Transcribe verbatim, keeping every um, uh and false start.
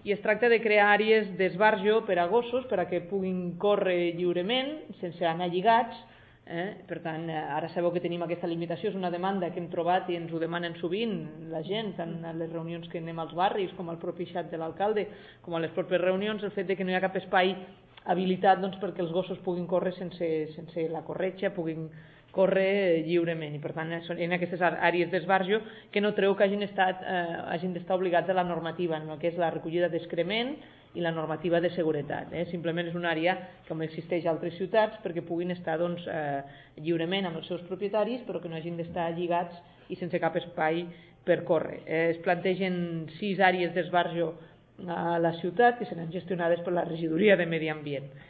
i es tracta de crear àrees d'esbarjo per a gossos per a que puguin córrer lliurement sense anar lligats. Eh? Per tant, ara sabeu que tenim aquesta limitació, és una demanda que hem trobat i ens ho demanen sovint la gent, tant a les reunions que anem als barris com al propi xat de l'alcalde, com a les properes reunions, el fet de que no hi ha cap espai habilitat doncs, perquè els gossos puguin córrer sense, sense la corretja, puguin córrer lliurement, i per tant en aquestes àrees d'esbarjo que no treu que hagin estat, eh, hagin d'estar obligats a la normativa, en el que és la recollida d'excrement i la normativa de seguretat. Eh? Simplement és una àrea com existeix a altres ciutats perquè puguin estar doncs, eh, lliurement amb els seus propietaris, però que no hagin d'estar lligats i sense cap espai per córrer. Eh, es plantegen sis àrees d'esbarjo a la ciutat que seran gestionades per la regidoria de Medi Ambient.